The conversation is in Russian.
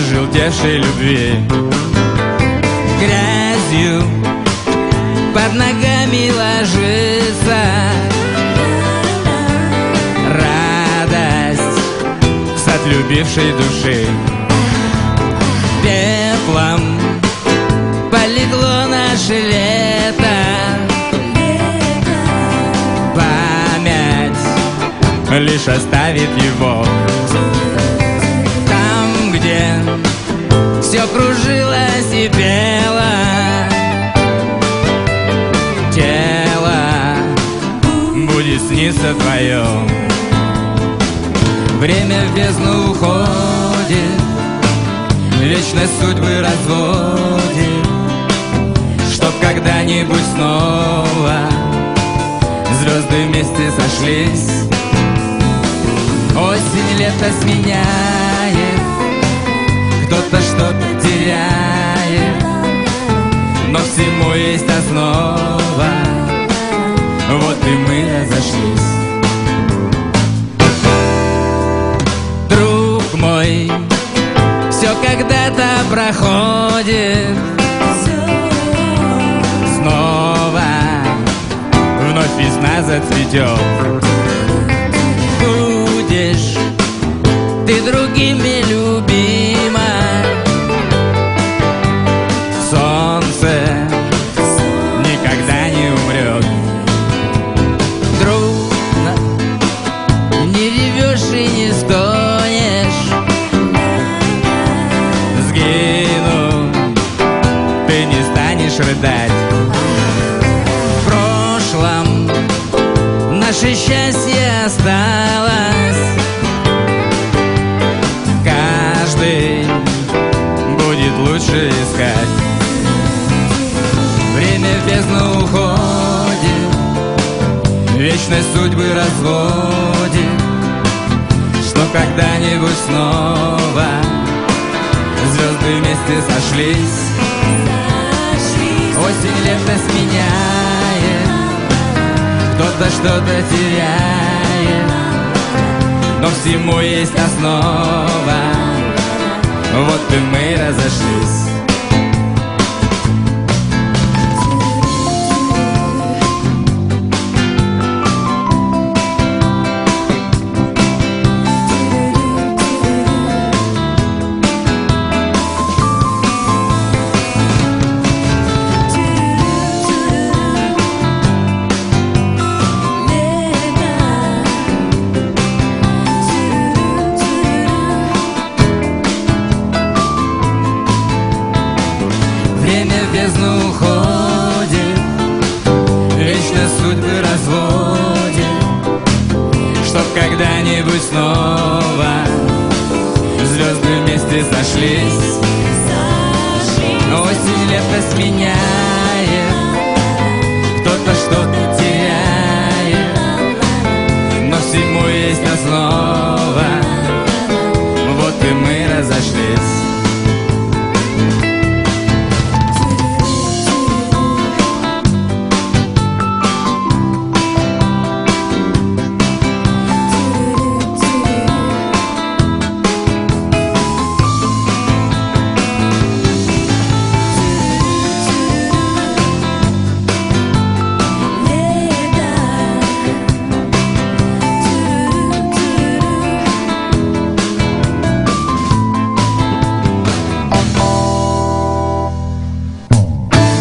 пожелтевшей любви. Грязью под ногами ложится радость с отлюбившей души. Пеплом полегло наше лето, память лишь оставит его там, где все кружилось и пело. Тело будет сниться твое. Время в бездну уходит, вечность судьбы разводит, чтоб когда-нибудь снова звезды вместе сошлись. Осень лето сменяет, кто-то что-то теряет, но всему есть основа. Вот и мы разошлись. Друг мой, все когда-то проходит, снова вновь весна зацветет. Будешь ты другими любима, солнце никогда не умрет. Друг, не ревешь и не стонешь, сгину, ты не станешь рыдать. В прошлом наше счастье осталось, каждый будет лучше искать. Время в бездну уходит, вечность судьбы разводит, что когда-нибудь снова звезды вместе сошлись. Осень лето сменяет, кто-то что-то теряет, но всему есть основа. Вот и мы разошлись. Время в бездну уходит, вечность судьбы разводит, чтоб когда-нибудь снова звезды вместе сошлись. Осень лето сменяет,